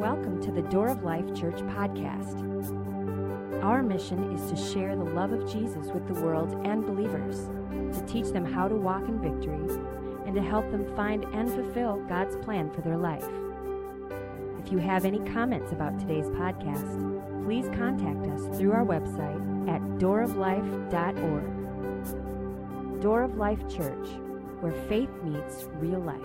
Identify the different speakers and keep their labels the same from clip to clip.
Speaker 1: welcome to the Door of Life Church podcast. Our mission is to share the love of Jesus with the world and believers, to teach them how to walk in victory, and to help them find and fulfill God's plan for their life. If you have any comments about today's podcast, please contact us through our website at dooroflife.org. Door of Life Church, where faith meets real life.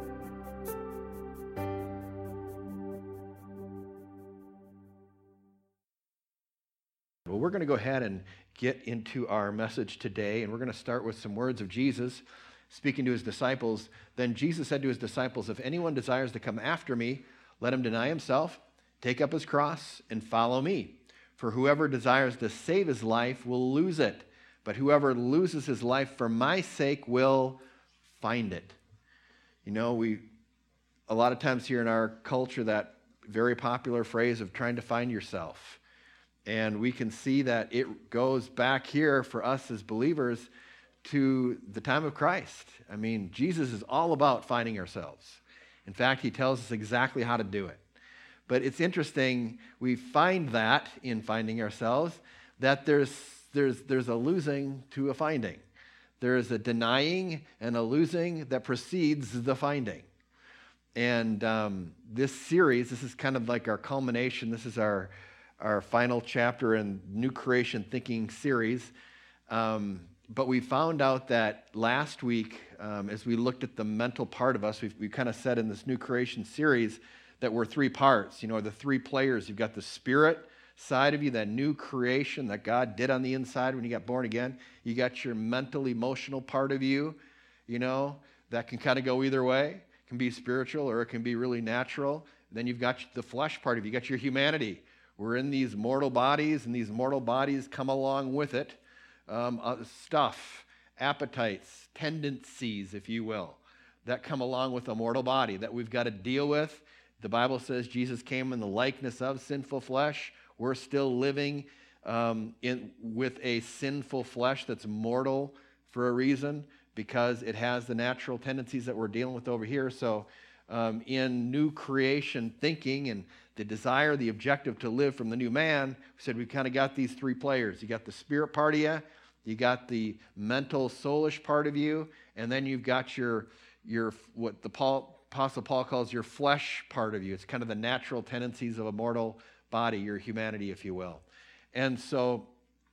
Speaker 2: Well, we're going to go ahead and get into our message today, and we're going to start with some words of Jesus speaking to his disciples. Then Jesus said to his disciples, "If anyone desires to come after me, let him deny himself, take up his cross, and follow me. For whoever desires to save his life will lose it, but whoever loses his life for my sake will find it." You know, a lot of times here in our culture, that very popular phrase of trying to find yourself. And we can see that it goes back here for us as believers to the time of Christ. I mean, Jesus is all about finding ourselves. In fact, he tells us exactly how to do it. But it's interesting, we find that in finding ourselves, that there's a losing to a finding. There is a denying and a losing that precedes the finding. And this series, this is kind of like our culmination. This is our final chapter in New Creation Thinking series. But we found out that last week, as we looked at the mental part of us, we kind of said in this New Creation series that we're three parts. You know, the three players. You've got the spirit side of you, that new creation that God did on the inside when you got born again. You got your mental, emotional part of you, you know, that can kind of go either way. It can be spiritual or it can be really natural. Then you've got the flesh part of you. You got your humanity. We're in these mortal bodies, and these mortal bodies come along with it. Stuff, appetites, tendencies, if you will, that come along with a mortal body that we've got to deal with. The Bible says Jesus came in the likeness of sinful flesh. We're still living with a sinful flesh that's mortal for a reason, because it has the natural tendencies that we're dealing with over here. So in new creation thinking and the desire, the objective to live from the new man, we said we kind of got these three players. You got the spirit part of you, you got the mental, soulish part of you, and then you've got your what the Apostle Paul calls your flesh part of you. It's kind of the natural tendencies of a mortal body, your humanity, if you will. And so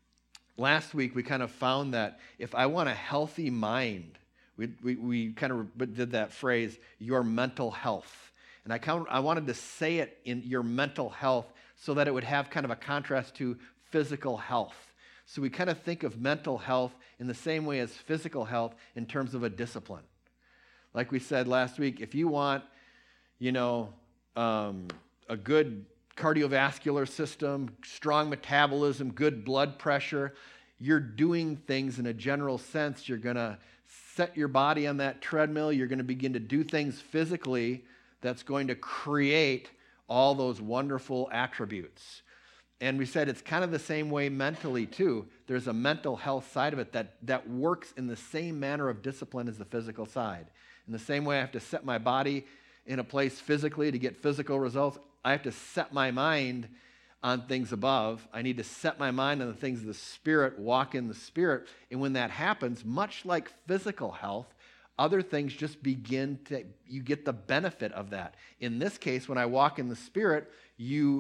Speaker 2: last week we kind of found that if I want a healthy mind, we kind of did that phrase, your mental health. And I wanted to say it in your mental health so that it would have kind of a contrast to physical health. So we kind of think of mental health in the same way as physical health in terms of a discipline. Like we said last week, if you want, you know, a good cardiovascular system, strong metabolism, good blood pressure, you're doing things in a general sense. You're going to set your body on that treadmill. You're going to begin to do things physically that's going to create all those wonderful attributes. And we said it's kind of the same way mentally too. There's a mental health side of it that works in the same manner of discipline as the physical side. In the same way I have to set my body in a place physically to get physical results, I have to set my mind on things above. I need to set my mind on the things of the Spirit, walk in the Spirit. And when that happens, much like physical health, other things just begin to, you get the benefit of that. In this case, when I walk in the Spirit, you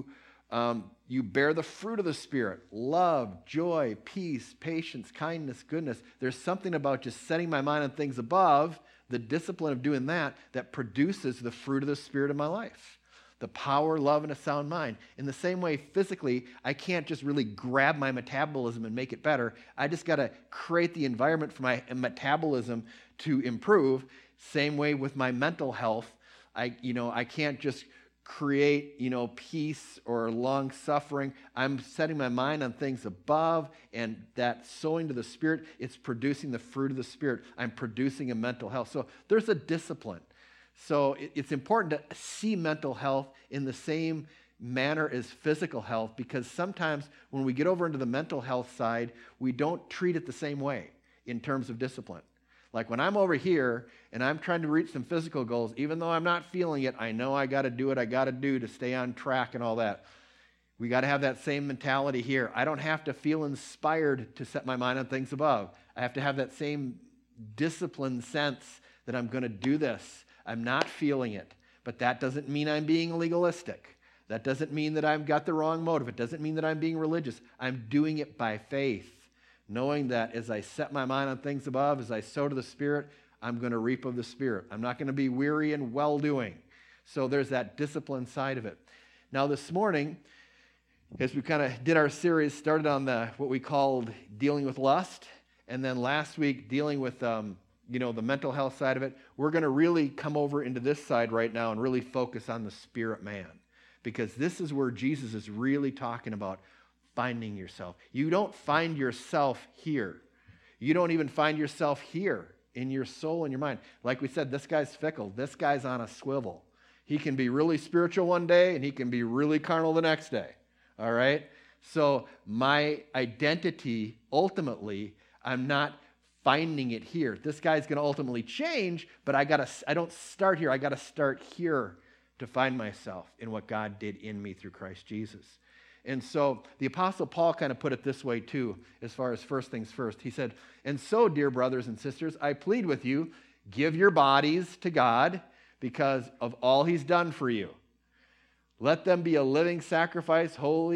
Speaker 2: bear the fruit of the Spirit: love, joy, peace, patience, kindness, goodness. There's something about just setting my mind on things above, the discipline of doing that produces the fruit of the Spirit in my life. The power, love, and a sound mind. In the same way, physically, I can't just really grab my metabolism and make it better. I just got to create the environment for my metabolism to improve. Same way with my mental health. I can't just create, peace or long suffering. I'm setting my mind on things above, and that sowing to the Spirit, it's producing the fruit of the Spirit. I'm producing a mental health. So there's a discipline. So it's important to see mental health in the same manner as physical health, because sometimes when we get over into the mental health side, we don't treat it the same way in terms of discipline. Like when I'm over here and I'm trying to reach some physical goals, even though I'm not feeling it, I know I got to do what I got to do to stay on track and all that. We got to have that same mentality here. I don't have to feel inspired to set my mind on things above. I have to have that same disciplined sense that I'm going to do this. I'm not feeling it, but that doesn't mean I'm being legalistic. That doesn't mean that I've got the wrong motive. It doesn't mean that I'm being religious. I'm doing it by faith, knowing that as I set my mind on things above, as I sow to the Spirit, I'm going to reap of the Spirit. I'm not going to be weary in well-doing. So there's that discipline side of it. Now this morning, as we kind of did our series, started on what we called dealing with lust, and then last week dealing with the mental health side of it, we're going to really come over into this side right now and really focus on the spirit man, because this is where Jesus is really talking about finding yourself. You don't find yourself here. You don't even find yourself here in your soul and your mind. Like we said, this guy's fickle. This guy's on a swivel. He can be really spiritual one day, and he can be really carnal the next day. All right? So my identity, ultimately, I'm not finding it here. This guy's going to ultimately change, but I don't start here. I got to start here to find myself in what God did in me through Christ Jesus. And so the Apostle Paul kind of put it this way too, as far as first things first. He said, "And so, dear brothers and sisters, I plead with you, give your bodies to God because of all he's done for you. Let them be a living sacrifice,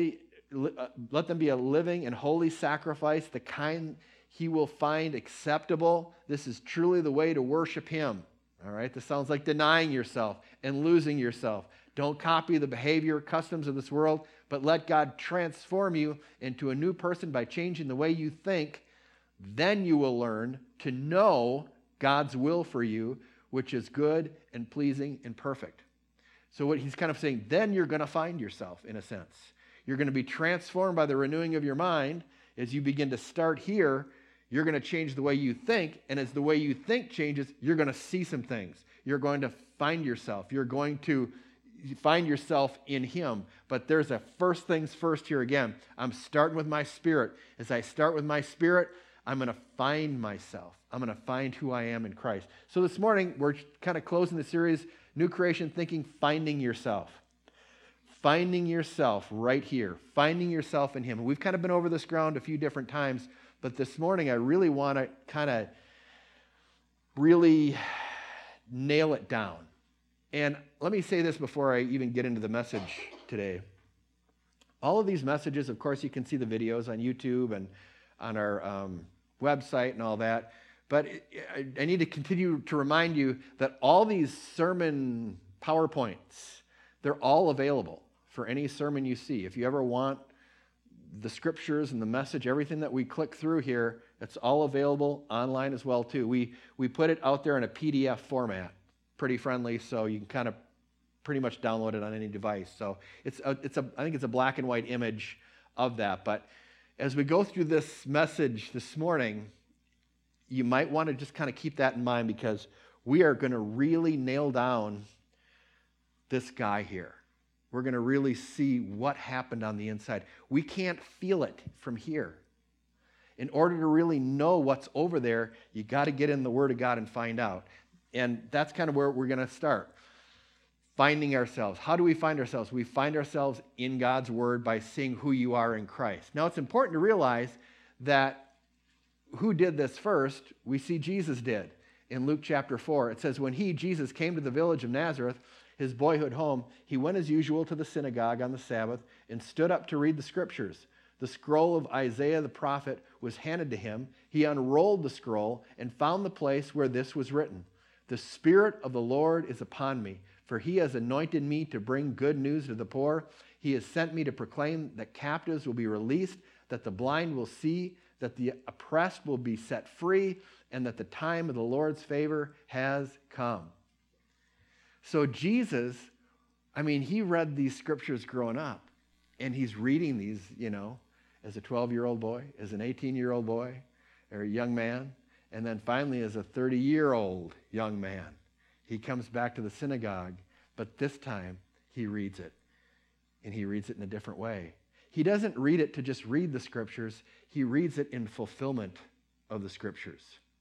Speaker 2: let them be a living and holy sacrifice, the kind he will find acceptable. This is truly the way to worship him." All right, this sounds like denying yourself and losing yourself. Don't copy the behavior, customs of this world, but let God transform you into a new person by changing the way you think. Then you will learn to know God's will for you, which is good and pleasing and perfect. So what he's kind of saying, then you're going to find yourself, in a sense. You're going to be transformed by the renewing of your mind. As you begin to start here, you're going to change the way you think, and as the way you think changes, you're going to see some things. You're going to find yourself. You're going to find yourself in him. But there's a first things first here again. I'm starting with my spirit. As I start with my spirit, I'm going to find myself. I'm going to find who I am in Christ. So this morning, we're kind of closing the series, New Creation Thinking, Finding Yourself. Finding yourself right here. Finding yourself in him. And we've kind of been over this ground a few different times, but this morning I really want to kind of really nail it down. And let me say this before I even get into the message today. All of these messages, of course, you can see the videos on YouTube and on our website and all that. But I need to continue to remind you that all these sermon PowerPoints, they're all available for any sermon you see. If you ever want the scriptures and the message, everything that we click through here, it's all available online as well too. We put it out there in a PDF format, pretty friendly, so you can kind of pretty much download it on any device. So I think it's a black and white image of that. But as we go through this message this morning, you might want to just kind of keep that in mind, because we are going to really nail down this guy here. We're going to really see what happened on the inside. We can't feel it from here. In order to really know what's over there, you got to get in the Word of God and find out. And that's kind of where we're going to start. Finding ourselves. How do we find ourselves? We find ourselves in God's Word by seeing who you are in Christ. Now, it's important to realize that who did this first? We see Jesus did. In Luke chapter 4, it says, when he, Jesus, came to the village of Nazareth, his boyhood home, he went as usual to the synagogue on the Sabbath and stood up to read the scriptures. The scroll of Isaiah the prophet was handed to him. He unrolled the scroll and found the place where this was written. The Spirit of the Lord is upon me, for he has anointed me to bring good news to the poor. He has sent me to proclaim that captives will be released, that the blind will see, that the oppressed will be set free, and that the time of the Lord's favor has come. So Jesus, he read these scriptures growing up, and he's reading these, as a 12-year-old boy, as an 18-year-old boy, or a young man, and then finally as a 30-year-old young man. He comes back to the synagogue, but this time he reads it, and he reads it in a different way. He doesn't read it to just read the scriptures. He reads it in fulfillment of the scriptures.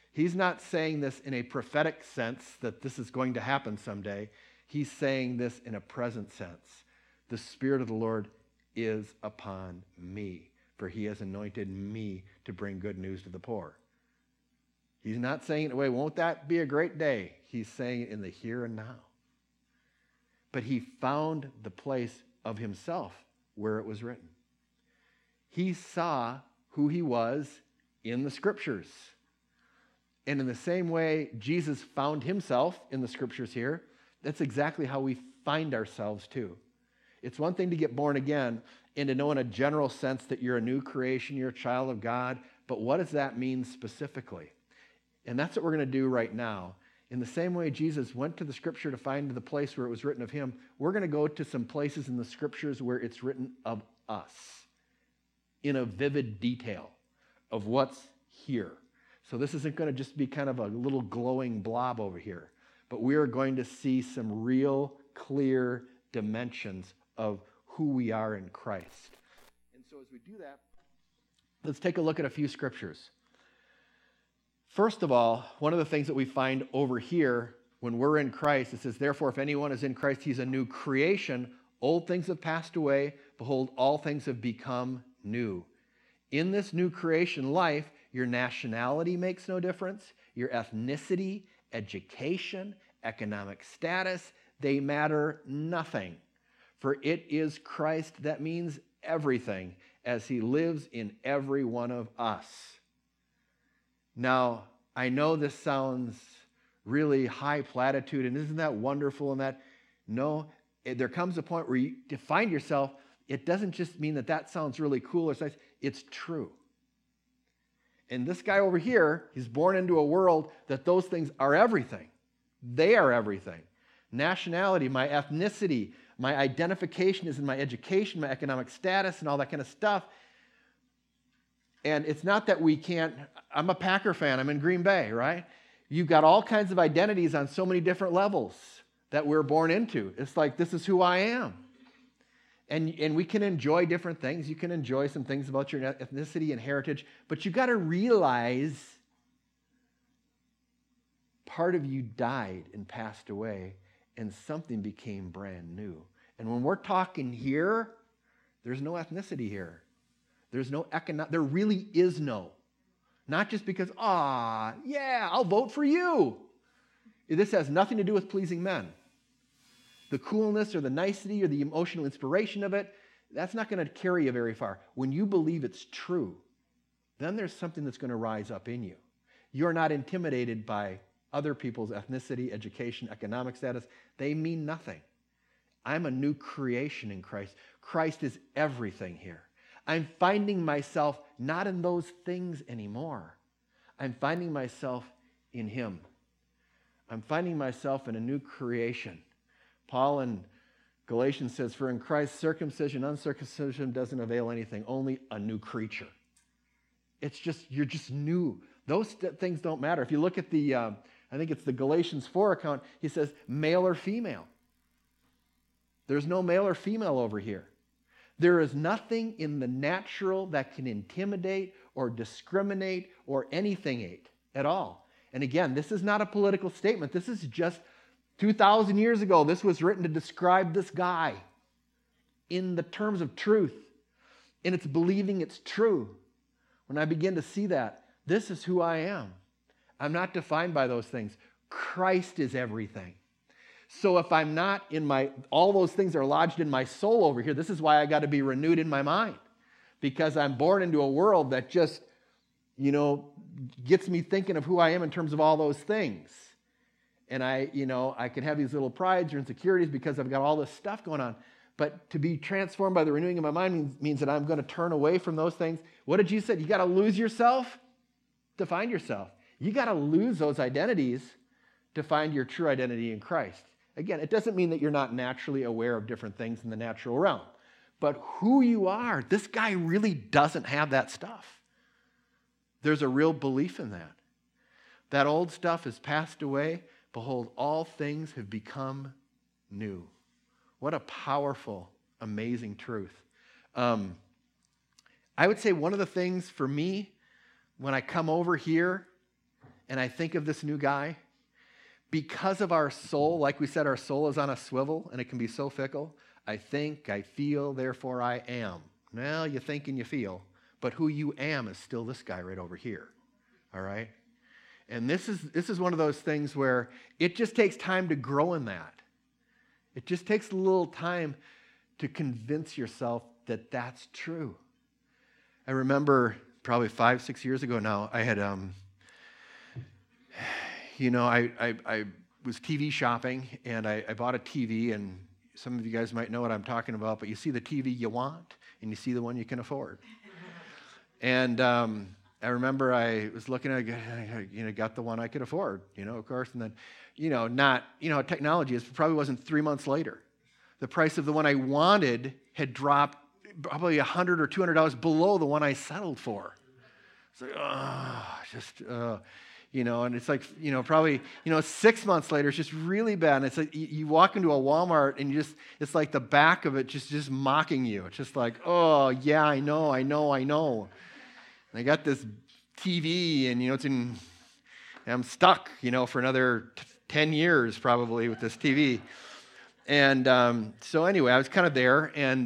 Speaker 2: He's not saying this in a prophetic sense that this is going to happen someday. He's saying this in a present sense. The Spirit of the Lord is upon me, for he has anointed me to bring good news to the poor. He's not saying it away, won't that be a great day? He's saying it in the here and now. But he found the place of himself where it was written. He saw who he was in the Scriptures. And in the same way Jesus found himself in the Scriptures here, that's exactly how we find ourselves too. It's one thing to get born again and to know in a general sense that you're a new creation, you're a child of God, but what does that mean specifically? And that's what we're going to do right now. In the same way Jesus went to the Scripture to find the place where it was written of him, we're going to go to some places in the Scriptures where it's written of us in a vivid detail of what's here. So this isn't going to just be kind of a little glowing blob over here, but we are going to see some real clear dimensions of who we are in Christ. And so as we do that, let's take a look at a few scriptures. First of all, one of the things that we find over here when we're in Christ, it says, therefore, if anyone is in Christ, he's a new creation. Old things have passed away. Behold, all things have become new. In this new creation life, your nationality makes no difference. Your ethnicity, education, economic status, they matter nothing. For it is Christ that means everything as he lives in every one of us. Now, I know this sounds really high platitude, and isn't that wonderful? And that, no, there comes a point where you find yourself, it doesn't just mean that that sounds really cool or nice, it's true. And this guy over here, he's born into a world that those things are everything. They are everything. Nationality, my ethnicity, my identification is in my education, my economic status, and all that kind of stuff. And it's not that we can't, I'm a Packer fan, I'm in Green Bay, right? You've got all kinds of identities on so many different levels that we're born into. It's like, this is who I am. And we can enjoy different things. You can enjoy some things about your ethnicity and heritage, but you got to realize part of you died and passed away, and something became brand new. And when we're talking here, there's no ethnicity here. There's no there really is no. Not just because, yeah, I'll vote for you. This has nothing to do with pleasing men. The coolness or the nicety or the emotional inspiration of it, that's not going to carry you very far. When you believe it's true, then there's something that's going to rise up in you. You're not intimidated by other people's ethnicity, education, economic status. They mean nothing. I'm a new creation in Christ. Christ is everything here. I'm finding myself not in those things anymore. I'm finding myself in him. I'm finding myself in a new creation. Paul in Galatians says, for in Christ, circumcision, uncircumcision doesn't avail anything, only a new creature. It's just, you're just new. Those things don't matter. If you look at the, I think it's the Galatians 4 account, he says male or female. There's no male or female over here. There is nothing in the natural that can intimidate or discriminate or anything at all. And again, this is not a political statement. This is just 2,000 years ago, this was written to describe this guy in the terms of truth. And it's believing it's true. When I begin to see that, this is who I am. I'm not defined by those things. Christ is everything. So if I'm not in all those things are lodged in my soul over here, this is why I got to be renewed in my mind. Because I'm born into a world that just, gets me thinking of who I am in terms of all those things. And I can have these little prides or insecurities because I've got all this stuff going on. But to be transformed by the renewing of my mind means that I'm going to turn away from those things. What did Jesus say? You got to lose yourself to find yourself. You got to lose those identities to find your true identity in Christ. Again, it doesn't mean that you're not naturally aware of different things in the natural realm. But who you are, this guy really doesn't have that stuff. There's a real belief in that. That old stuff has passed away. Behold, all things have become new. What a powerful, amazing truth. I would say one of the things for me when I come over here and I think of this new guy, because of our soul, like we said, our soul is on a swivel and it can be so fickle. I think, I feel, therefore I am. Well, you think and you feel, but who you am is still this guy right over here. All right? And this is one of those things where it just takes time to grow in that. It just takes a little time to convince yourself that that's true. I remember probably 5-6 years ago now, I had, I was TV shopping, and I bought a TV, and some of you guys might know what I'm talking about, but you see the TV you want, and you see the one you can afford. And I remember I was looking at, got the one I could afford, of course, and then, technology, it probably wasn't 3 months later. The price of the one I wanted had dropped probably $100 or $200 below the one I settled for. It's like, and it's like, probably, 6 months later, it's just really bad. And it's like you walk into a Walmart and it's like the back of it just mocking you. It's just like, oh, yeah, I know. And I got this TV and, I'm stuck, for another 10 years probably with this TV. And so anyway, I was kind of there and,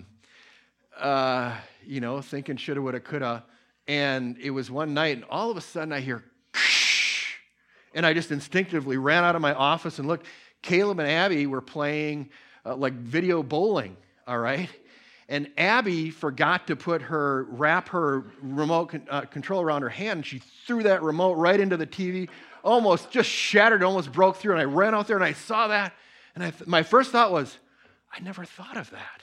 Speaker 2: thinking shoulda, woulda, coulda. And it was one night, and all of a sudden I hear, and I just instinctively ran out of my office and looked. Caleb and Abby were playing like video bowling, all right? And Abby forgot to wrap her remote control around her hand, and she threw that remote right into the TV, almost just shattered, almost broke through. And I ran out there and I saw that, and my first thought was, I never thought of that.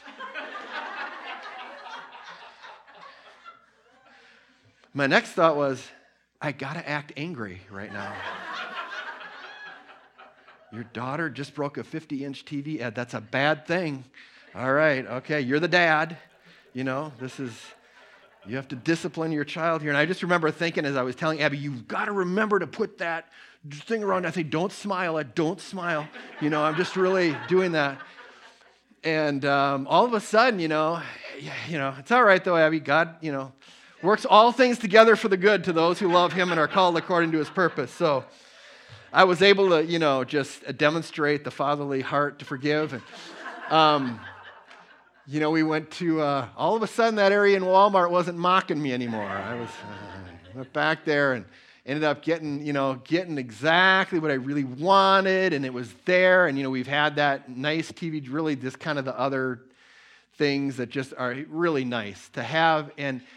Speaker 2: My next thought was, I gotta act angry right now. Your daughter just broke a 50-inch TV. Ed, that's a bad thing. All right, okay, you're the dad. You have to discipline your child here. And I just remember thinking as I was telling Abby, you've got to remember to put that thing around. I say, don't smile, Ed, don't smile. I'm just really doing that. And all of a sudden, it's all right though, Abby. God, works all things together for the good to those who love him and are called according to his purpose. So I was able to, just demonstrate the fatherly heart to forgive. And, we went to, all of a sudden that area in Walmart wasn't mocking me anymore. I went back there and ended up getting exactly what I really wanted, and it was there. And, we've had that nice TV, really just kind of the other things that just are really nice to have.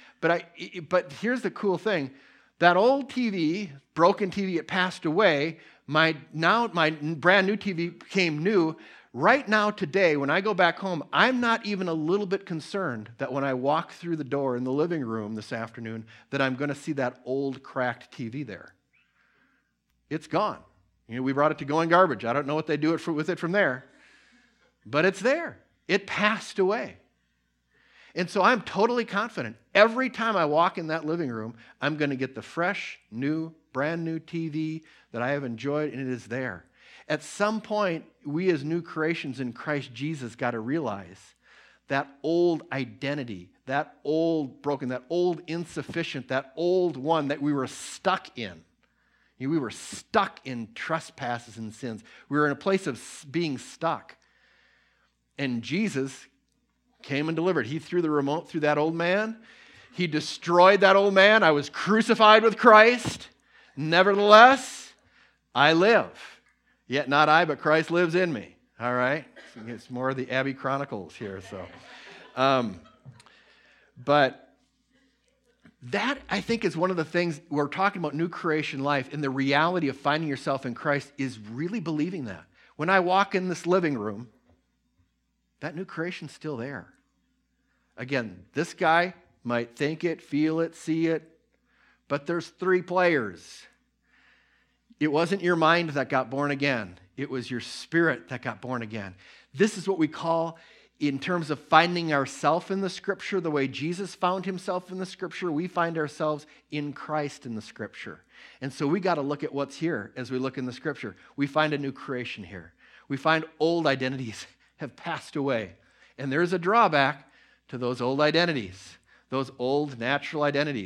Speaker 2: But here's the cool thing. That old TV, broken TV, it passed away. My brand new TV became new. Right now, today, when I go back home, I'm not even a little bit concerned that when I walk through the door in the living room this afternoon, that I'm going to see that old cracked TV there. It's gone. We brought it to Going Garbage. I don't know what they do with it from there. But it's there. It passed away. And so I'm totally confident. Every time I walk in that living room, I'm going to get the fresh, new, brand new TV that I have enjoyed, and it is there. At some point, we as new creations in Christ Jesus got to realize that old identity, that old broken, that old insufficient, that old one that we were stuck in. We were stuck in trespasses and sins. We were in a place of being stuck. And Jesus came and delivered. He threw the remote through that old man. He destroyed that old man. I was crucified with Christ. Nevertheless, I live. Yet not I, but Christ lives in me. All right? It's more of the Abbey Chronicles here. But that, I think, is one of the things we're talking about new creation life, and the reality of finding yourself in Christ is really believing that. When I walk in this living room, that new creation's still there. Again, this guy might think it, feel it, see it, but there's 3 players. It wasn't your mind that got born again. It was your spirit that got born again. This is what we call, in terms of finding ourselves in the Scripture, the way Jesus found himself in the Scripture, we find ourselves in Christ in the Scripture. And so we got to look at what's here as we look in the Scripture. We find a new creation here. We find old identities have passed away. And there's a drawback to those old identities, those old natural identities.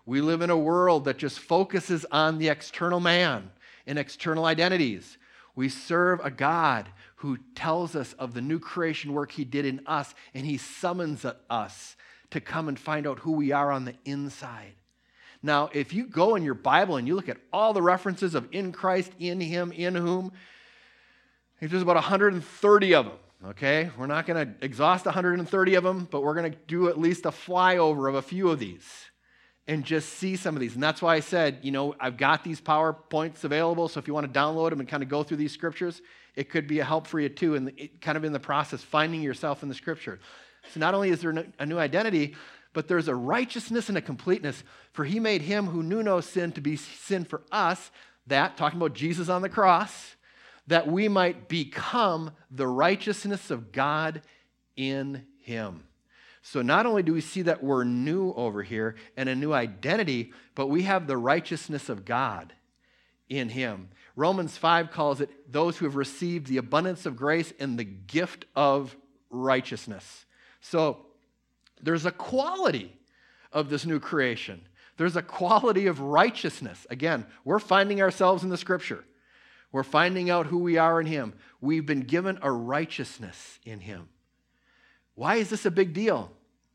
Speaker 2: We live in a world that just focuses on the external man and external identities. We serve a God who tells us of the new creation work he did in us, and he summons us to come and find out who we are on the inside. Now, if you go in your Bible and you look at all the references of in Christ, in him, in whom, there's about 130 of them, okay? We're not going to exhaust 130 of them, but we're going to do at least a flyover of a few of these and just see some of these. And that's why I said, I've got these PowerPoints available, so if you want to download them and kind of go through these scriptures, it could be a help for you too, and kind of in the process, finding yourself in the scripture. So not only is there a new identity, but there's a righteousness and a completeness. For he made him who knew no sin to be sin for us, that, talking about Jesus on the cross, that we might become the righteousness of God in him. So not only do we see that we're new over here and a new identity, but we have the righteousness of God in him. Romans 5 calls it those who have received the abundance of grace and the gift of righteousness. So there's a quality of this new creation. There's a quality of righteousness. Again, we're finding ourselves in the scripture. We're finding out who we are in him. We've been given a righteousness in him. Why is this a big deal?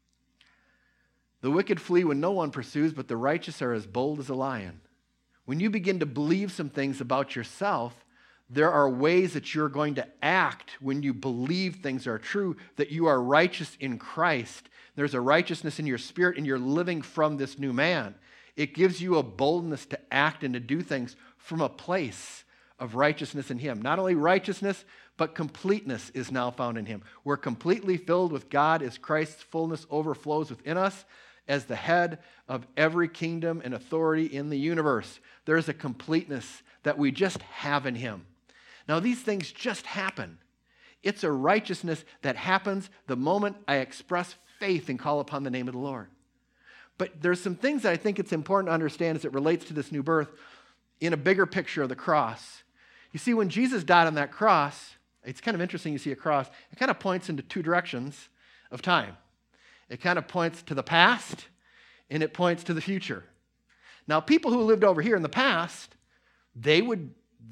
Speaker 2: The wicked flee when no one pursues, but the righteous are as bold as a lion. When you begin to believe some things about yourself, there are ways that you're going to act when you believe things are true, that you are righteous in Christ. There's a righteousness in your spirit, and you're living from this new man. It gives you a boldness to act and to do things from a place of righteousness in him. Not only righteousness, but completeness is now found in him. We're completely filled with God as Christ's fullness overflows within us as the head of every kingdom and authority in the universe. There's a completeness that we just have in him. Now, these things just happen. It's a righteousness that happens the moment I express faith and call upon the name of the Lord. But there's some things that I think it's important to understand as it relates to this new birth in a bigger picture of the cross. You see, when Jesus died on that cross, it's kind of interesting you see a cross. It kind of points into two directions of time. It kind of points to the past, and it points to the future. Now, people who lived over here in the past, they would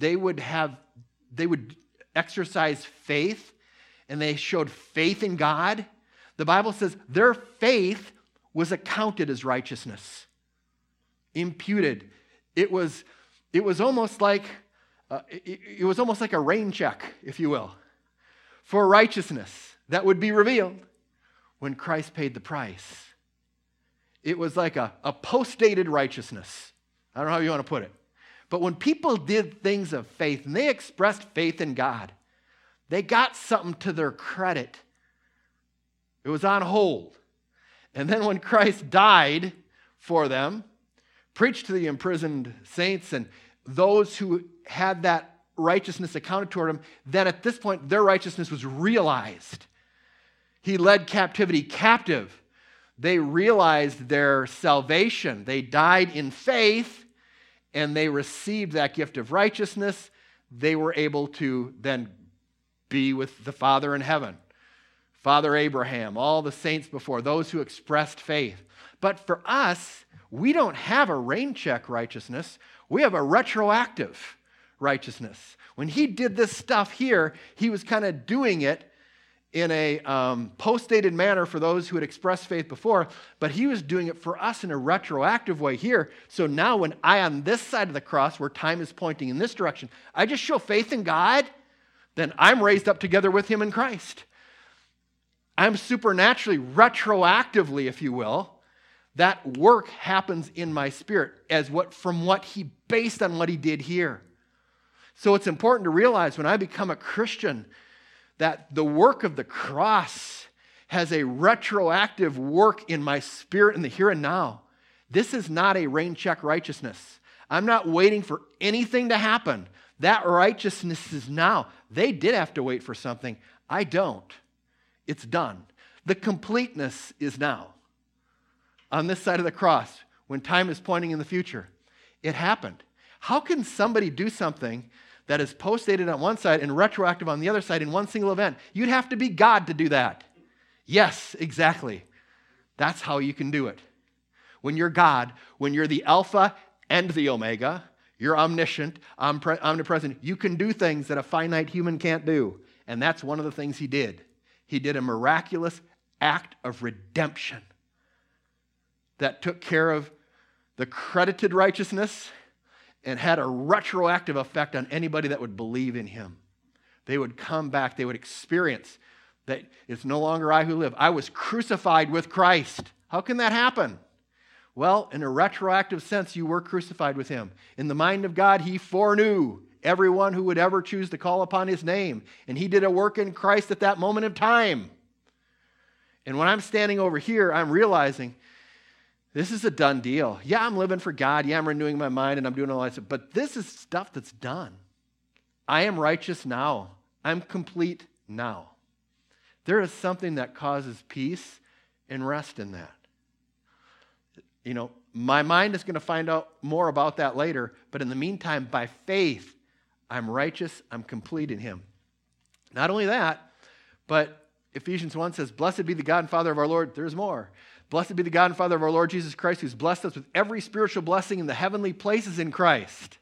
Speaker 2: exercise faith, and they showed faith in God. The Bible says their faith was accounted as righteousness, imputed. It was almost like a rain check, if you will, for righteousness that would be revealed when Christ paid the price. It was like a post-dated righteousness. I don't know how you want to put it. But when people did things of faith and they expressed faith in God, they got something to their credit. It was on hold. And then when Christ died for them, preached to the imprisoned saints and those who had that righteousness accounted toward them, then at this point their righteousness was realized. He led captivity captive. They realized their salvation. They died in faith, and they received that gift of righteousness. They were able to then be with the Father in heaven. Father Abraham, all the saints before, those who expressed faith. But for us, we don't have a rain check righteousness. We have a retroactive righteousness. When he did this stuff here, he was kind of doing it in a post-dated manner for those who had expressed faith before, but he was doing it for us in a retroactive way here. So now when I, on this side of the cross, where time is pointing in this direction, I just show faith in God, then I'm raised up together with him in Christ. I'm supernaturally, retroactively, if you will, that work happens in my spirit based on what he did here. So it's important to realize when I become a Christian that the work of the cross has a retroactive work in my spirit in the here and now. This is not a rain check righteousness. I'm not waiting for anything to happen. That righteousness is now. They did have to wait for something. I don't. It's done. The completeness is now. On this side of the cross, when time is pointing in the future, it happened. How can somebody do something that is post-dated on one side and retroactive on the other side in one single event? You'd have to be God to do that. Yes, exactly. That's how you can do it. when you're God, when you're the Alpha and the Omega, you're omniscient, omnipresent. You can do things that a finite human can't do. And that's one of the things he did. He did a miraculous act of redemption that took care of the credited righteousness and had a retroactive effect on anybody that would believe in him. They would come back, they would experience that it's no longer I who live. I was crucified with Christ. How can that happen? Well, in a retroactive sense, you were crucified with him. In the mind of God, he foreknew everyone who would ever choose to call upon his name. And he did a work in Christ at that moment of time. And when I'm standing over here, I'm realizing this is a done deal. Yeah, I'm living for God. Yeah, I'm renewing my mind and I'm doing all that stuff. But this is stuff that's done. I am righteous now. I'm complete now. There is something that causes peace and rest in that. You know, my mind is going to find out more about that later, but in the meantime, by faith, I'm righteous, I'm complete in him. Not only that, but Ephesians 1 says, "Blessed be the God and Father of our Lord," there's more. "Blessed be the God and Father of our Lord Jesus Christ, who's blessed us with every spiritual blessing in the heavenly places in Christ.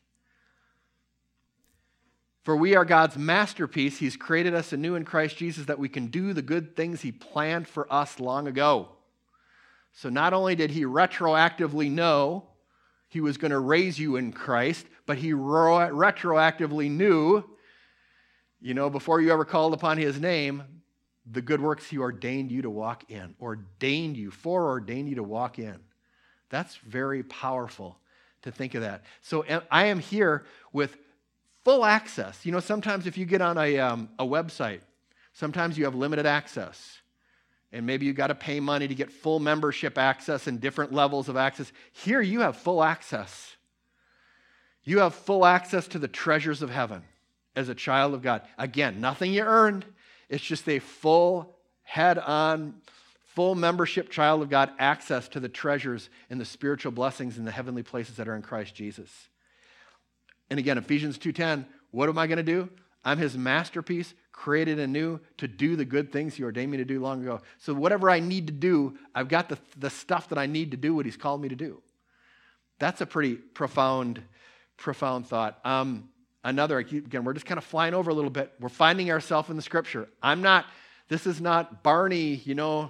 Speaker 2: For we are God's masterpiece. He's created us anew in Christ Jesus that we can do the good things he planned for us long ago." So not only did he retroactively know he was going to raise you in Christ, but he retroactively knew, you know, before you ever called upon his name, the good works he ordained you to walk in, foreordained you to walk in. That's very powerful to think of that. So I am here with full access. You know, sometimes if you get on a website, sometimes you have limited access. And maybe you got to pay money to get full membership access and different levels of access. Here you have full access. You have full access to the treasures of heaven as a child of God. Again, nothing you earned. It's just a full head-on, full membership child of God access to the treasures and the spiritual blessings in the heavenly places that are in Christ Jesus. And again, Ephesians 2:10, what am I going to do? I'm his masterpiece, created anew to do the good things he ordained me to do long ago. So whatever I need to do, I've got the stuff that I need to do what he's called me to do. That's a pretty profound thought. Again, we're just kind of flying over a little bit. We're finding ourselves in the scripture. This is not Barney, you're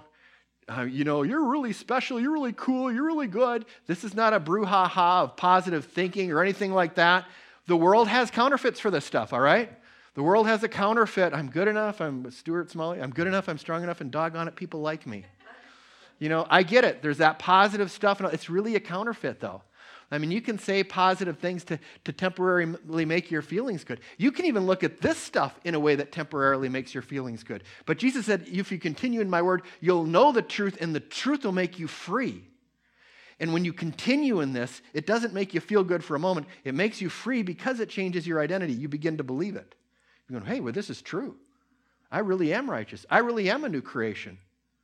Speaker 2: really special, you're really cool, you're really good. This is not a brouhaha of positive thinking or anything like that. The world has counterfeits for this stuff, all right? The world has a counterfeit. I'm good enough. I'm Stuart Smalley. I'm good enough. I'm strong enough. And doggone it, people like me. You know, I get it. There's that positive stuff. And it's really a counterfeit, though. I mean, you can say positive things to temporarily make your feelings good. You can even look at this stuff in a way that temporarily makes your feelings good. But Jesus said, if you continue in my word, you'll know the truth, and the truth will make you free. And when you continue in this, it doesn't make you feel good for a moment. It makes you free because it changes your identity. You begin to believe it. You're going, hey, well, this is true. I really am righteous. I really am a new creation.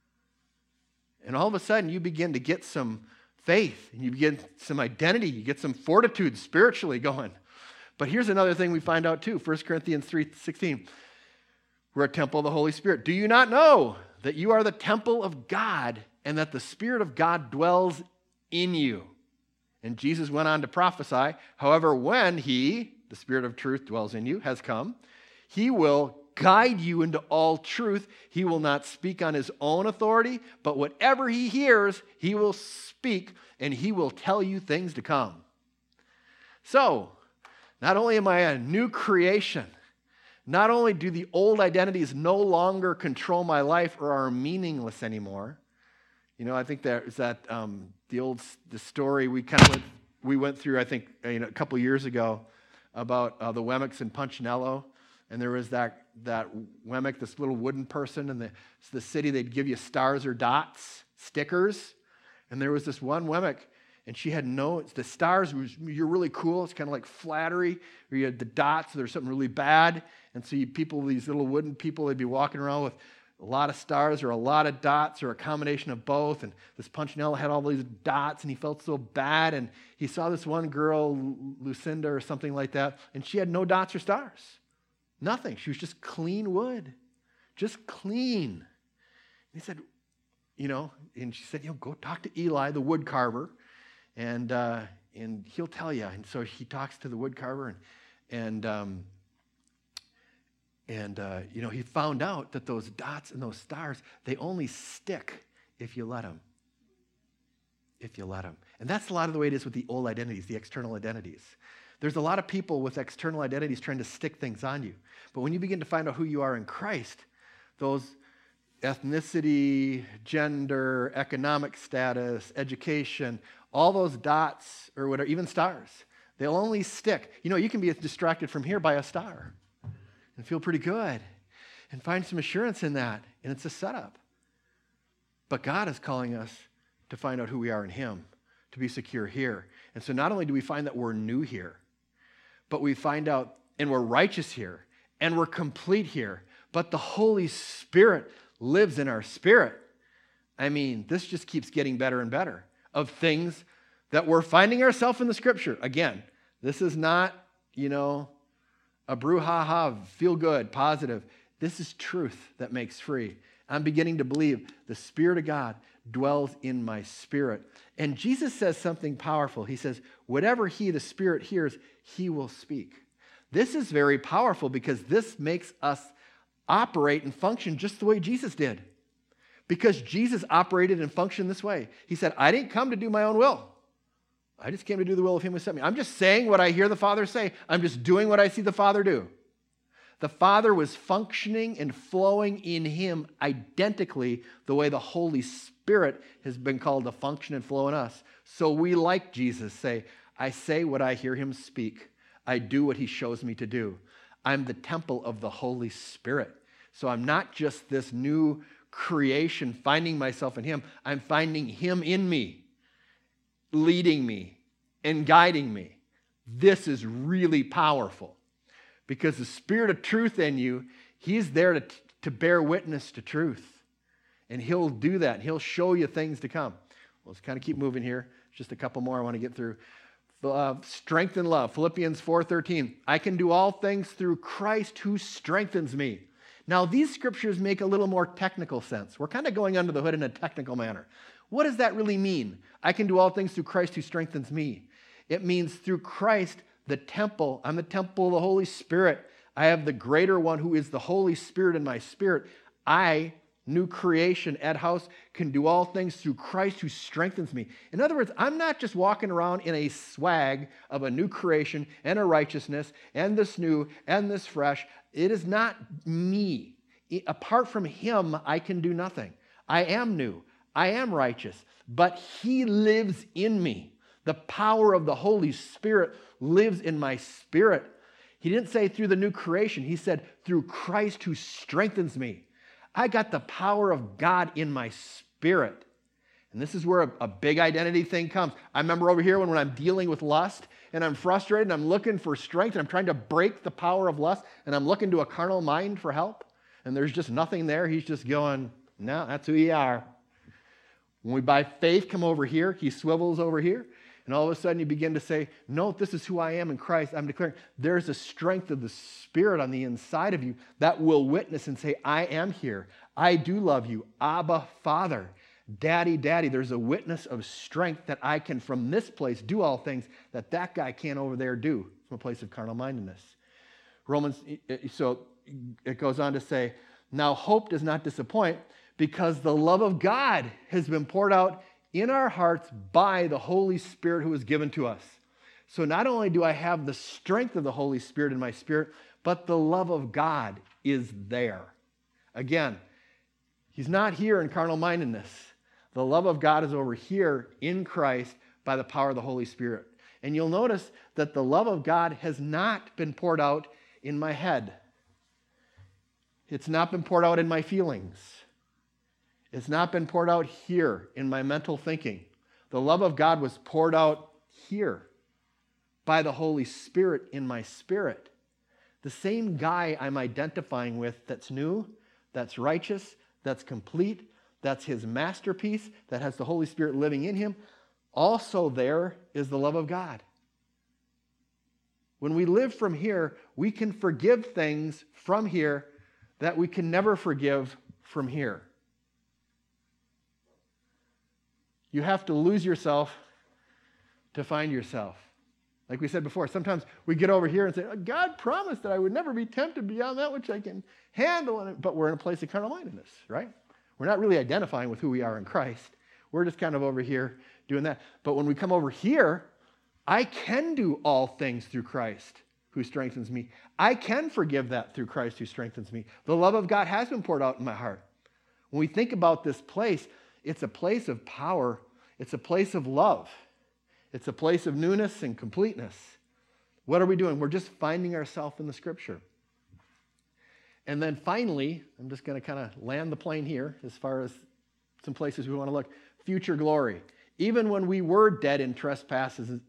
Speaker 2: And all of a sudden, you begin to get some faith, and you get some identity. You get some fortitude spiritually going. But here's another thing we find out too. 1 Corinthians 3:16. We're a temple of the Holy Spirit. Do you not know that you are the temple of God and that the Spirit of God dwells in you? And Jesus went on to prophesy, however, when he, the Spirit of truth dwells in you, has come, he will guide you into all truth. He will not speak on his own authority, but whatever he hears, he will speak, and he will tell you things to come. So, not only am I a new creation, not only do the old identities no longer control my life or are meaningless anymore. You know, I think there's that the story we went through, I think, a couple years ago about the Wemmicks in Punchinello. And there was that Wemmick, this little wooden person, and the city, they'd give you stars or dots, stickers. And there was this one Wemmick, and she had the stars, you're really cool. It's kind of like flattery. Or you had the dots, there's something really bad. And so these little wooden people, they'd be walking around with a lot of stars or a lot of dots or a combination of both. And this Punchinello had all these dots, and he felt so bad. And he saw this one girl, Lucinda or something like that, and she had no dots or stars. Nothing. She was just clean wood. Just clean. And he said, and she said, go talk to Eli, the wood carver. And he'll tell you. And so he talks to the wood carver, and he found out that those dots and those stars, they only stick if you let them. If you let them. And that's a lot of the way it is with the old identities, the external identities. There's a lot of people with external identities trying to stick things on you. But when you begin to find out who you are in Christ, those ethnicity, gender, economic status, education, all those dots or whatever, even stars, they'll only stick. You can be distracted from here by a star and feel pretty good and find some assurance in that, and it's a setup. But God is calling us to find out who we are in him, to be secure here. And so not only do we find that we're new here, but we find out, and we're righteous here, and we're complete here, but the Holy Spirit lives in our spirit. I mean, this just keeps getting better and better of things that we're finding ourselves in the Scripture. Again, this is not, a brouhaha, feel good, positive. This is truth that makes free. I'm beginning to believe the Spirit of God dwells in my spirit. And Jesus says something powerful. He says, whatever he, the Spirit, hears, he will speak. This is very powerful because this makes us operate and function just the way Jesus did. Because Jesus operated and functioned this way. He said, I didn't come to do my own will. I just came to do the will of him who sent me. I'm just saying what I hear the Father say. I'm just doing what I see the Father do. The Father was functioning and flowing in him identically the way the Holy Spirit has been called to function and flow in us. So we, like Jesus, say, I say what I hear him speak. I do what he shows me to do. I'm the temple of the Holy Spirit. So I'm not just this new creation finding myself in him. I'm finding him in me, leading me and guiding me. This is really powerful. Because the Spirit of truth in you, he's there to bear witness to truth. And he'll do that. And he'll show you things to come. Well, let's kind of keep moving here. Just a couple more I want to get through. Strength and love. Philippians 4:13. I can do all things through Christ who strengthens me. Now, these scriptures make a little more technical sense. We're kind of going under the hood in a technical manner. What does that really mean? I can do all things through Christ who strengthens me. It means through Christ, the temple. I'm the temple of the Holy Spirit. I have the greater one who is the Holy Spirit in my spirit. I, new creation, Ed House, can do all things through Christ who strengthens me. In other words, I'm not just walking around in a swag of a new creation and a righteousness and this new and this fresh. It is not me. Apart from him, I can do nothing. I am new. I am righteous. But he lives in me. The power of the Holy Spirit lives in my spirit. He didn't say through the new creation. He said through Christ who strengthens me. I got the power of God in my spirit. And this is where a big identity thing comes. I remember over here when I'm dealing with lust and I'm frustrated and I'm looking for strength and I'm trying to break the power of lust and I'm looking to a carnal mind for help and there's just nothing there. He's just going, no, that's who you are. When we by faith come over here, he swivels over here. And all of a sudden you begin to say, no, this is who I am in Christ. I'm declaring there's a strength of the Spirit on the inside of you that will witness and say, I am here. I do love you. Abba, Father. Daddy, Daddy. There's a witness of strength that I can from this place do all things that guy can't over there do from a place of carnal mindedness. So it goes on to say, now hope does not disappoint because the love of God has been poured out in our hearts by the Holy Spirit who is given to us. So not only do I have the strength of the Holy Spirit in my spirit, but the love of God is there. Again, he's not here in carnal mindedness. The love of God is over here in Christ by the power of the Holy Spirit. And you'll notice that the love of God has not been poured out in my head. It's not been poured out in my feelings. It's not been poured out here in my mental thinking. The love of God was poured out here by the Holy Spirit in my spirit. The same guy I'm identifying with that's new, that's righteous, that's complete, that's his masterpiece, that has the Holy Spirit living in him, also there is the love of God. When we live from here, we can forgive things from here that we can never forgive from here. You have to lose yourself to find yourself. Like we said before, sometimes we get over here and say, God promised that I would never be tempted beyond that which I can handle. But we're in a place of carnal-mindedness, right? We're not really identifying with who we are in Christ. We're just kind of over here doing that. But when we come over here, I can do all things through Christ who strengthens me. I can forgive that through Christ who strengthens me. The love of God has been poured out in my heart. When we think about this place, it's a place of power. It's a place of love. It's a place of newness and completeness. What are we doing? We're just finding ourselves in the Scripture. And then finally, I'm just going to kind of land the plane here as far as some places we want to look. Future glory. Even when we were dead in trespasses,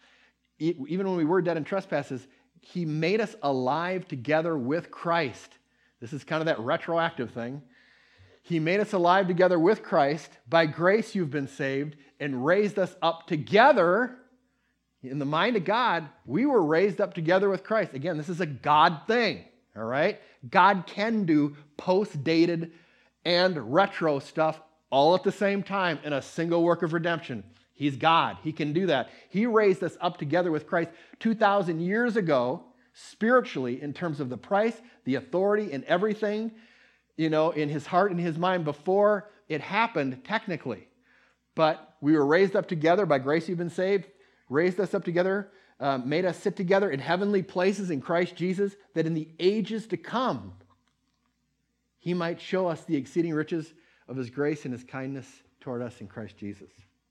Speaker 2: He made us alive together with Christ. This is kind of that retroactive thing. He made us alive together with Christ. By grace you've been saved, and raised us up together. In the mind of God, we were raised up together with Christ. Again, this is a God thing, all right? God can do post-dated and retro stuff all at the same time in a single work of redemption. He's God. He can do that. He raised us up together with Christ 2,000 years ago, spiritually, in terms of the price, the authority, and everything, in His heart and His mind before it happened technically. But we were raised up together. By grace you've been saved. Raised us up together. Made us sit together in heavenly places in Christ Jesus, that in the ages to come, He might show us the exceeding riches of His grace and His kindness toward us in Christ Jesus.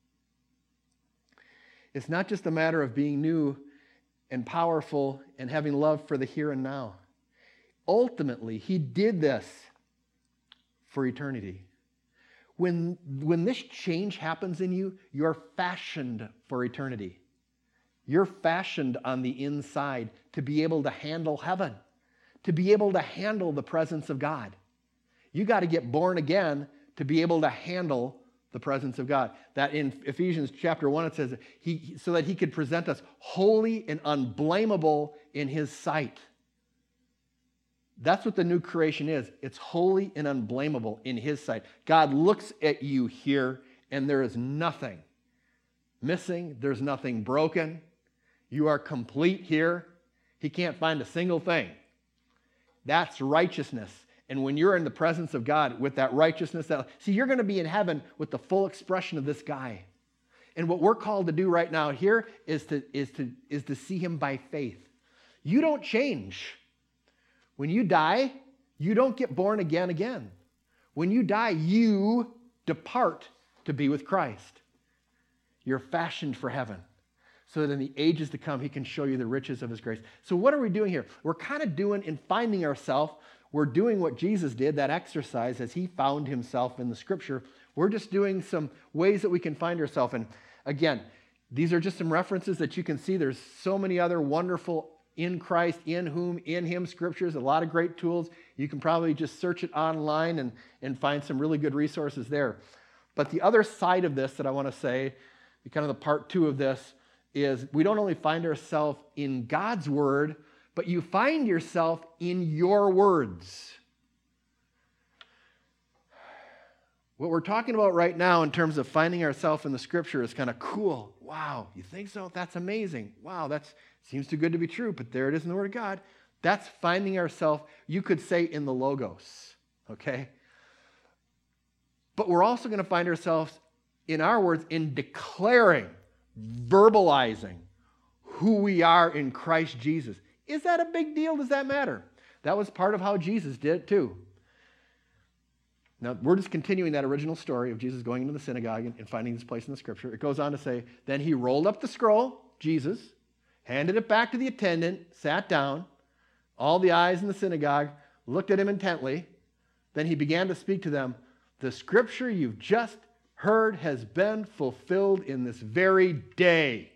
Speaker 2: It's not just a matter of being new and powerful and having love for the here and now. Ultimately, He did this for eternity. When this change happens in you, you're fashioned for eternity. You're fashioned on the inside to be able to handle heaven, to be able to handle the presence of God. You got to get born again to be able to handle the presence of God. That in Ephesians chapter 1, it says, so that He could present us holy and unblameable in His sight. That's what the new creation is. It's holy and unblameable in His sight. God looks at you here, and there is nothing missing. There's nothing broken. You are complete here. He can't find a single thing. That's righteousness. And when you're in the presence of God with that righteousness, you're going to be in heaven with the full expression of this guy. And what we're called to do right now here is to see Him by faith. You don't change. When you die, you don't get born again. When you die, you depart to be with Christ. You're fashioned for heaven, so that in the ages to come, He can show you the riches of His grace. So what are we doing here? We're kind of doing, in finding ourselves, we're doing what Jesus did, that exercise, as He found Himself in the Scripture. We're just doing some ways that we can find ourselves. And again, these are just some references that you can see. There's so many other wonderful in Christ, in whom, in Him scriptures, a lot of great tools. You can probably just search it online and find some really good resources there. But the other side of this that I want to say, kind of the part 2 of this, is we don't only find ourselves in God's Word, but you find yourself in your words. What we're talking about right now in terms of finding ourselves in the Scripture is kind of cool. Wow, you think so? That's amazing. Wow, that seems too good to be true, but there it is in the Word of God. That's finding ourselves, you could say, in the Logos, okay? But we're also going to find ourselves, in our words, in declaring, verbalizing who we are in Christ Jesus. Is that a big deal? Does that matter? That was part of how Jesus did it too. Now, we're just continuing that original story of Jesus going into the synagogue and finding this place in the Scripture. It goes on to say, then He rolled up the scroll, Jesus, handed it back to the attendant, sat down. All the eyes in the synagogue looked at Him intently. Then He began to speak to them. The Scripture you've just heard has been fulfilled in this very day.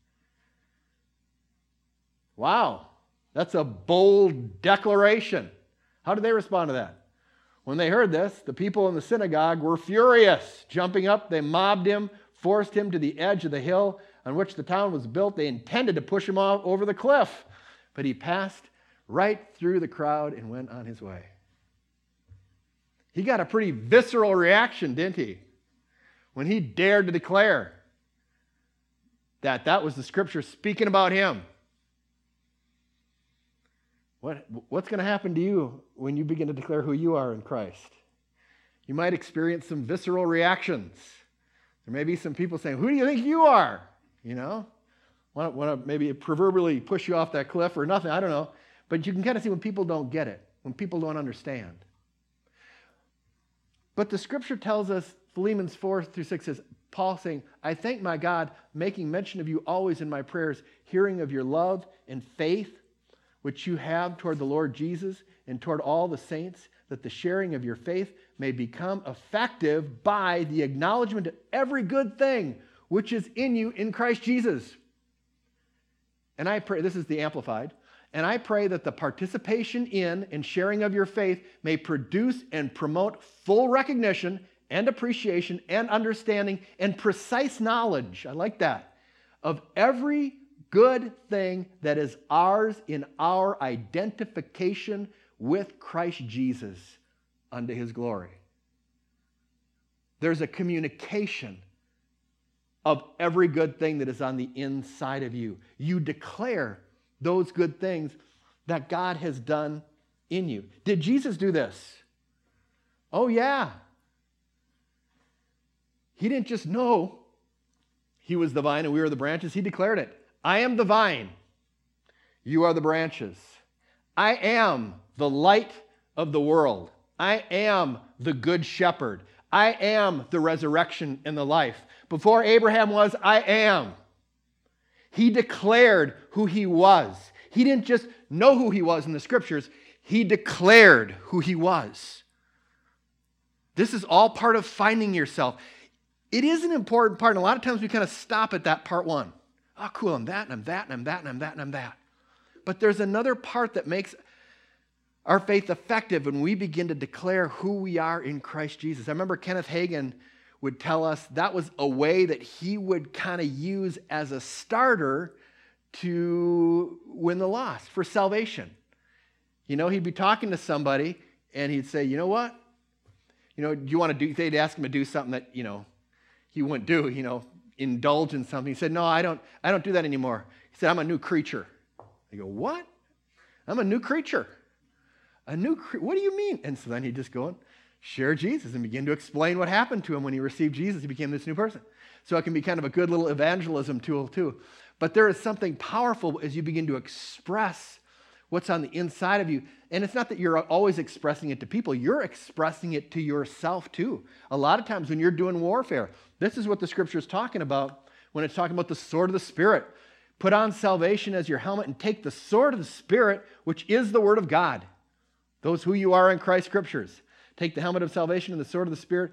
Speaker 2: Wow, that's a bold declaration. How did they respond to that? When they heard this, the people in the synagogue were furious. Jumping up, they mobbed Him, forced Him to the edge of the hill on which the town was built. They intended to push Him off over the cliff, but He passed right through the crowd and went on His way. He got a pretty visceral reaction, didn't he? When He dared to declare that was the scripture speaking about him. What's going to happen to you when you begin to declare who you are in Christ? You might experience some visceral reactions. There may be some people saying, who do you think you are? You know? Want to maybe proverbially push you off that cliff or nothing, I don't know. But you can kind of see when people don't get it, when people don't understand. But the scripture tells us, Philippians 4-6 says, Paul saying, I thank my God, making mention of you always in my prayers, hearing of your love and faith, which you have toward the Lord Jesus and toward all the saints, that the sharing of your faith may become effective by the acknowledgement of every good thing which is in you in Christ Jesus. And I pray, this is the Amplified, and I pray that the participation in and sharing of your faith may produce and promote full recognition and appreciation and understanding and precise knowledge, I like that, of every good thing that is ours in our identification with Christ Jesus unto his glory. There's a communication of every good thing that is on the inside of you. You declare those good things that God has done in you. Did Jesus do this? Oh, yeah. He didn't just know he was the vine and we were the branches. He declared it. I am the vine. You are the branches. I am the light of the world. I am the good shepherd. I am the resurrection and the life. Before Abraham was, I am. He declared who he was. He didn't just know who he was in the scriptures. He declared who he was. This is all part of finding yourself. It is an important part, and a lot of times we kind of stop at that part one. Oh, cool, I'm that, and I'm that, and I'm that, and I'm that, and I'm that. But there's another part that makes our faith effective when we begin to declare who we are in Christ Jesus. I remember Kenneth Hagin would tell us that was a way that he would kind of use as a starter to win the lost for salvation. You know, he'd be talking to somebody and he'd say, you know what? You know, do you want to do, they'd ask him to do something that, you know, he wouldn't do, you know, indulge in something. He said, no, I don't do that anymore. He said, I'm a new creature. I go, what? I'm a new creature. What do you mean? And so then he'd just go and share Jesus and begin to explain what happened to him when he received Jesus. He became this new person. So it can be kind of a good little evangelism tool too. But there is something powerful as you begin to express what's on the inside of you. And it's not that you're always expressing it to people. You're expressing it to yourself too. A lot of times when you're doing warfare, this is what the scripture is talking about when it's talking about the sword of the Spirit. Put on salvation as your helmet and take the sword of the Spirit, which is the word of God. Those who you are in Christ scriptures. Take the helmet of salvation and the sword of the Spirit.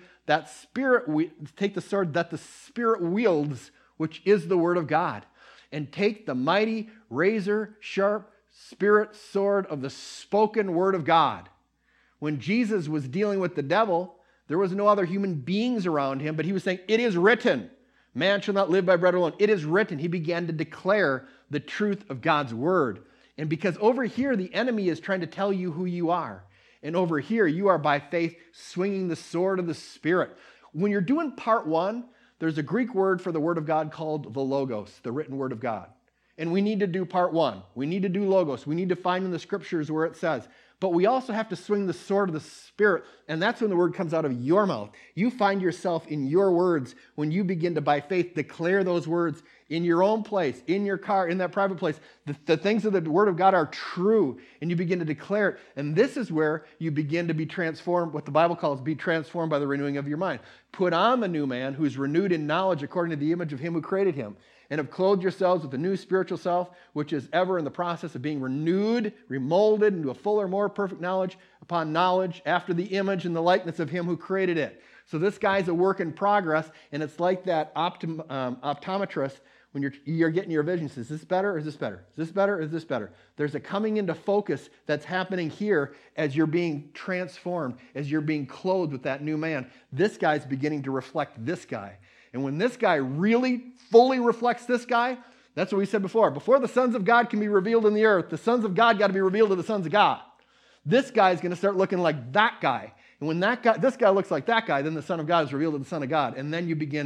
Speaker 2: Take the sword that the Spirit wields, which is the word of God. And take the mighty, razor-sharp Spirit sword of the spoken word of God. When Jesus was dealing with the devil, there was no other human beings around him, but he was saying, it is written. Man shall not live by bread alone. It is written. He began to declare the truth of God's word. And because over here, the enemy is trying to tell you who you are. And over here, you are by faith swinging the sword of the Spirit. When you're doing part one, there's a Greek word for the word of God called the logos, the written word of God. And we need to do part one. We need to do logos. We need to find in the scriptures where it says. But we also have to swing the sword of the Spirit, and that's when the word comes out of your mouth. You find yourself in your words when you begin to, by faith, declare those words in your own place, in your car, in that private place. The things of the word of God are true, and you begin to declare it. And this is where you begin to be transformed, what the Bible calls be transformed by the renewing of your mind. Put on the new man who is renewed in knowledge according to the image of him who created him. And have clothed yourselves with the new spiritual self, which is ever in the process of being renewed, remolded into a fuller, more perfect knowledge upon knowledge after the image and the likeness of him who created it. So this guy's a work in progress, and it's like that optometrist when you're getting your vision. Says, is this better or is this better? Is this better or is this better? There's a coming into focus that's happening here as you're being transformed, as you're being clothed with that new man. This guy's beginning to reflect this guy. And when this guy really fully reflects this guy, that's what we said before. Before the sons of God can be revealed in the earth, the sons of God got to be revealed to the sons of God. This guy is going to start looking like that guy. And when this guy looks like that guy, then the Son of God is revealed to the Son of God. And then you begin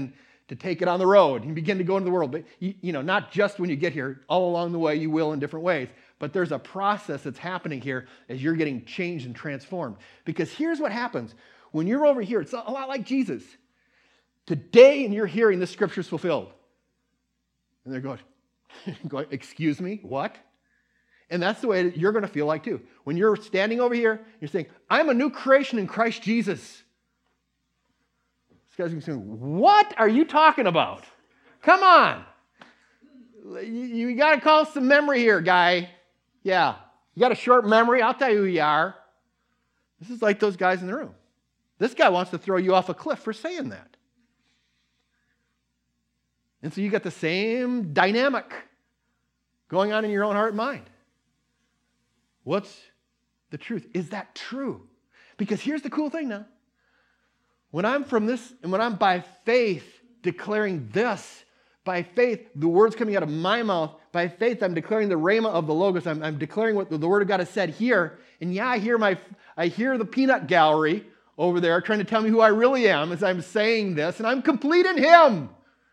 Speaker 2: to take it on the road and begin to go into the world. But, not just when you get here. All along the way, you will in different ways. But there's a process that's happening here as you're getting changed and transformed. Because here's what happens. When you're over here, it's a lot like Jesus. Today, and you're hearing this scripture is fulfilled. And they're going, excuse me, what? And that's the way that you're going to feel like too. When you're standing over here, you're saying, I'm a new creation in Christ Jesus. This guy's going to be saying, what are you talking about? Come on. You got to call some memory here, guy. Yeah. You got a short memory? I'll tell you who you are. This is like those guys in the room. This guy wants to throw you off a cliff for saying that. And so you got the same dynamic going on in your own heart and mind. What's the truth? Is that true? Because here's the cool thing now. When I'm from this, and when I'm by faith declaring this, by faith, the words coming out of my mouth, by faith, I'm declaring the rhema of the Logos. I'm declaring what the Word of God has said here. And yeah, I hear the peanut gallery over there trying to tell me who I really am as I'm saying this, and I'm complete in Him.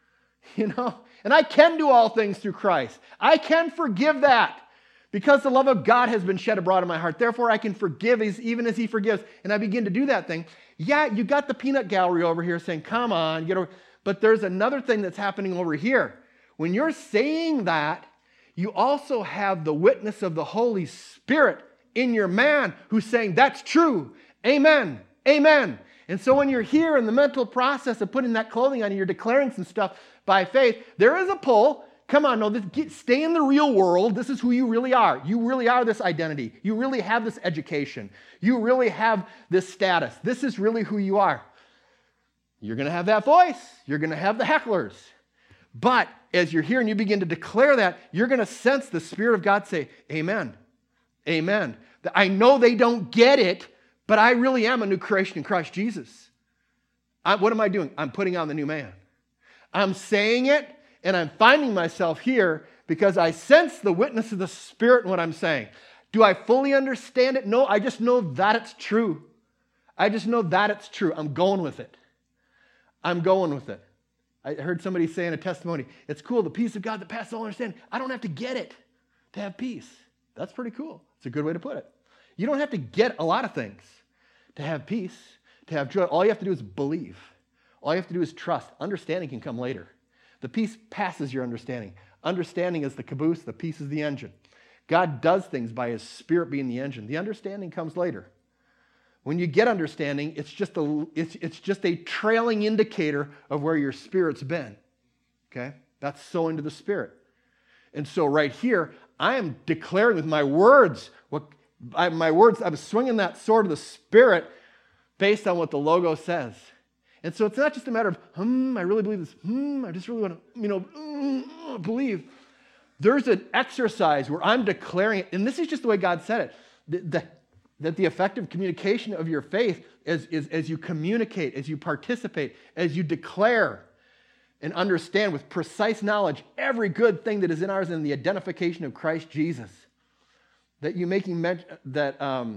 Speaker 2: And I can do all things through Christ. I can forgive that because the love of God has been shed abroad in my heart. Therefore, I can forgive even as He forgives. And I begin to do that thing. Yeah, you got the peanut gallery over here saying, come on, get over. But there's another thing that's happening over here. When you're saying that, you also have the witness of the Holy Spirit in your man who's saying, that's true. Amen. Amen. And so when you're here in the mental process of putting that clothing on and you're declaring some stuff by faith, there is a pull. Come on, stay in the real world. This is who you really are. You really are this identity. You really have this education. You really have this status. This is really who you are. You're going to have that voice. You're going to have the hecklers. But as you're here and you begin to declare that, you're going to sense the Spirit of God say, amen, amen. I know they don't get it, but I really am a new creation in Christ Jesus. What am I doing? I'm putting on the new man. I'm saying it, and I'm finding myself here because I sense the witness of the Spirit in what I'm saying. Do I fully understand it? No, I just know that it's true. I just know that it's true. I'm going with it. I'm going with it. I heard somebody say in a testimony, it's cool, the peace of God that passes all understanding. I don't have to get it to have peace. That's pretty cool. It's a good way to put it. You don't have to get a lot of things to have peace, to have joy. All you have to do is believe. All you have to do is trust. Understanding can come later. The peace passes your understanding. Understanding is the caboose, the peace is the engine. God does things by His Spirit being the engine. The understanding comes later. When you get understanding, it's just a trailing indicator of where your spirit's been. Okay? That's so into the Spirit. And so right here, I am declaring with my words, I'm swinging that sword of the Spirit based on what the logo says. And so it's not just a matter of, I really believe this. I just really want to, believe. There's an exercise where I'm declaring it, and this is just the way God said it, that the effective communication of your faith is as you communicate, as you participate, as you declare and understand with precise knowledge every good thing that is in ours in the identification of Christ Jesus. That you that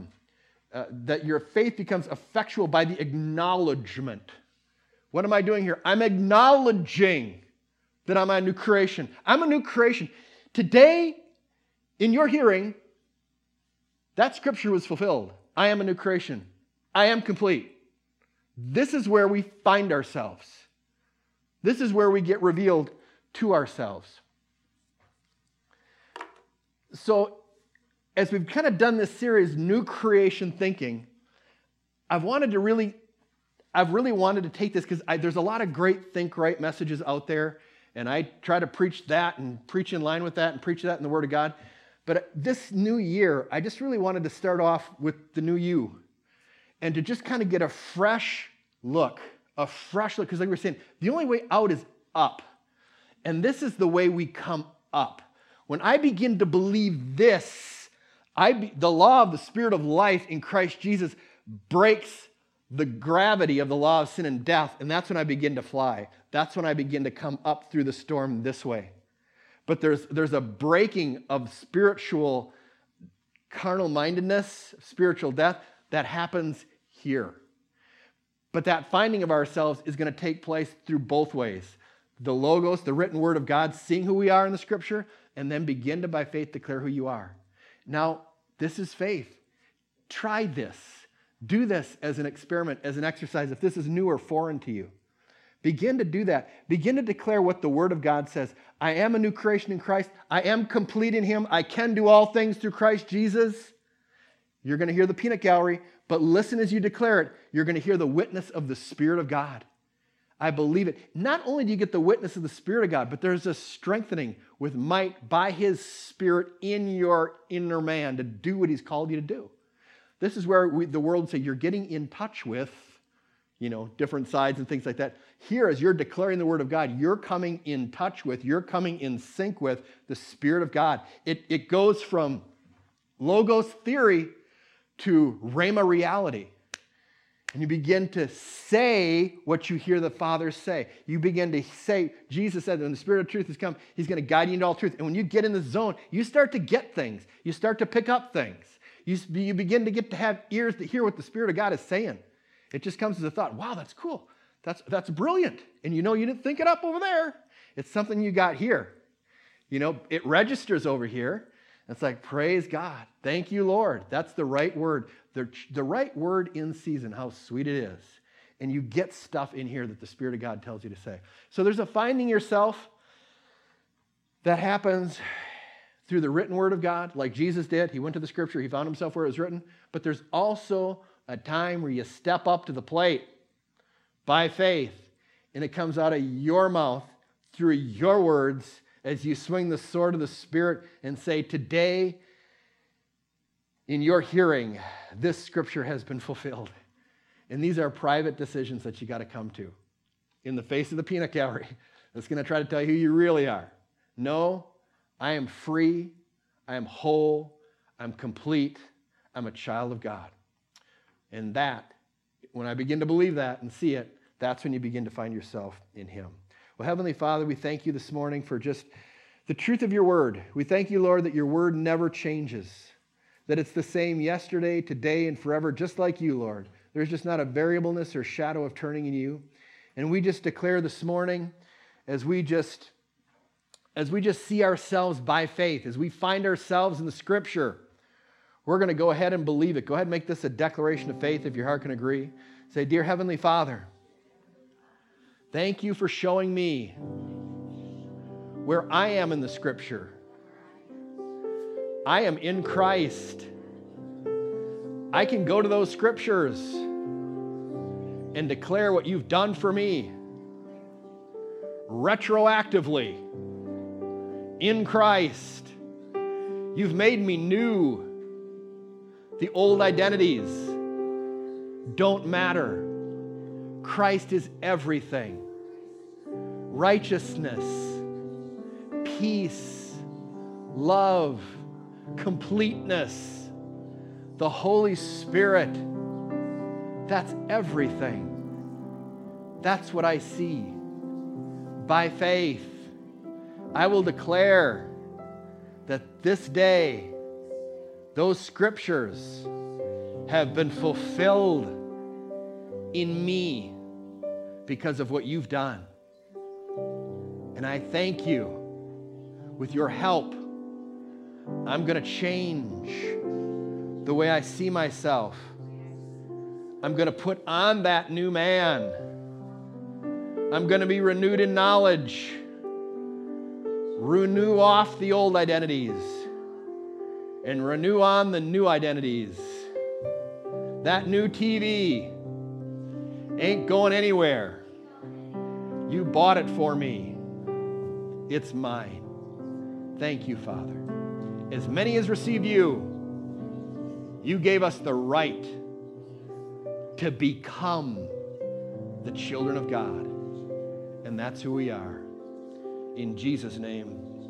Speaker 2: your faith becomes effectual by the acknowledgement. What am I doing here? I'm acknowledging that I'm a new creation. I'm a new creation. Today, in your hearing, that scripture was fulfilled. I am a new creation. I am complete. This is where we find ourselves. This is where we get revealed to ourselves. So, as we've kind of done this series, New Creation Thinking, I've really wanted to take this because there's a lot of great think right messages out there, and I try to preach that and preach in line with that and preach that in the Word of God. But this new year, I just really wanted to start off with the new you and to just kind of get a fresh look, because like we were saying, the only way out is up. And this is the way we come up. When I begin to believe this, the law of the Spirit of life in Christ Jesus breaks the gravity of the law of sin and death, and that's when I begin to fly. That's when I begin to come up through the storm this way. But there's a breaking of spiritual carnal-mindedness, spiritual death, that happens here. But that finding of ourselves is going to take place through both ways. the Logos, the written word of God, seeing who we are in the Scripture, and then begin to, by faith, declare who you are. Now, this is faith. Try this. Do this as an experiment, as an exercise, if this is new or foreign to you. Begin to do that. Begin to declare what the Word of God says. I am a new creation in Christ. I am complete in Him. I can do all things through Christ Jesus. You're going to hear the peanut gallery, but listen as you declare it. You're going to hear the witness of the Spirit of God. I believe it. Not only do you get the witness of the Spirit of God, but there's a strengthening with might by His Spirit in your inner man to do what He's called you to do. This is where the world would say you're getting in touch with, different sides and things like that. Here, as you're declaring the Word of God, you're coming in touch with, you're coming in sync with the Spirit of God. It goes from Logos theory to Rhema reality. And you begin to say what you hear the Father say. You begin to say, Jesus said, when the Spirit of truth has come, He's going to guide you into all truth. And when you get in the zone, you start to get things. You start to pick up things. You begin to get to have ears to hear what the Spirit of God is saying. It just comes as a thought, wow, that's cool. That's brilliant. And you didn't think it up over there. It's something you got here. It registers over here. It's like, praise God. Thank you, Lord. That's the right word. The right word in season, how sweet it is. And you get stuff in here that the Spirit of God tells you to say. So there's a finding yourself that happens through the written word of God, like Jesus did. He went to the Scripture. He found himself where it was written. But there's also a time where you step up to the plate by faith, and it comes out of your mouth through your words as you swing the sword of the Spirit and say, today, in your hearing, this Scripture has been fulfilled. And these are private decisions that you got to come to. In the face of the peanut gallery, that's going to try to tell you who you really are. No, I am free, I am whole, I'm complete, I'm a child of God. And that, when I begin to believe that and see it, that's when you begin to find yourself in Him. Well, Heavenly Father, we thank you this morning for just the truth of your word. We thank you, Lord, that your word never changes, that it's the same yesterday, today, and forever, just like you, Lord. There's just not a variableness or shadow of turning in you. And we just declare this morning, as we just see ourselves by faith, as we find ourselves in the Scripture, we're going to go ahead and believe it. Go ahead and make this a declaration of faith if your heart can agree. Say, dear Heavenly Father, thank you for showing me where I am in the Scripture. I am in Christ. I can go to those Scriptures and declare what you've done for me retroactively in Christ. You've made me new. The old identities don't matter. Christ is everything. Righteousness, peace, love, completeness, the Holy Spirit. That's everything. That's what I see. By faith, I will declare that this day, those Scriptures have been fulfilled in me because of what you've done. And I thank you. With your help, I'm going to change the way I see myself. I'm going to put on that new man. I'm going to be renewed in knowledge. Renew off the old identities and renew on the new identities. That new TV ain't going anywhere. You bought it for me. It's mine. Thank you, Father. As many as received you, you gave us the right to become the children of God. And that's who we are. In Jesus' name,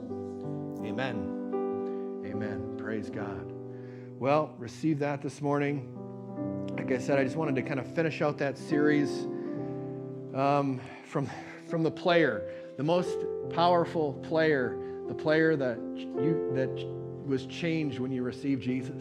Speaker 2: amen. Amen. Praise God. Well, receive that this morning. Like I said, I just wanted to kind of finish out that series from the player, the most powerful player, the player that was changed when you received Jesus.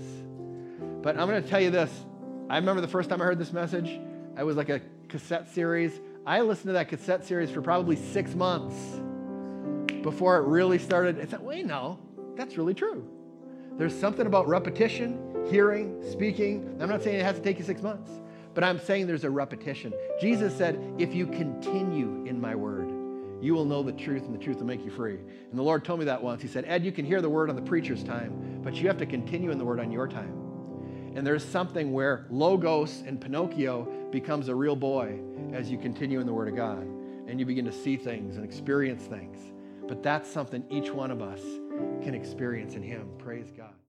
Speaker 2: But I'm going to tell you this. I remember the first time I heard this message, I was like a cassette series. I listened to that cassette series for probably 6 months before it really started. I thought, wait, no, that's really true. There's something about repetition, hearing, speaking. I'm not saying it has to take you 6 months, but I'm saying there's a repetition. Jesus said, if you continue in my word, you will know the truth, and the truth will make you free. And the Lord told me that once. He said, Ed, you can hear the word on the preacher's time, but you have to continue in the word on your time. And there's something where Logos and Pinocchio becomes a real boy as you continue in the word of God, and you begin to see things and experience things. But that's something each one of us can experience in him. Praise God.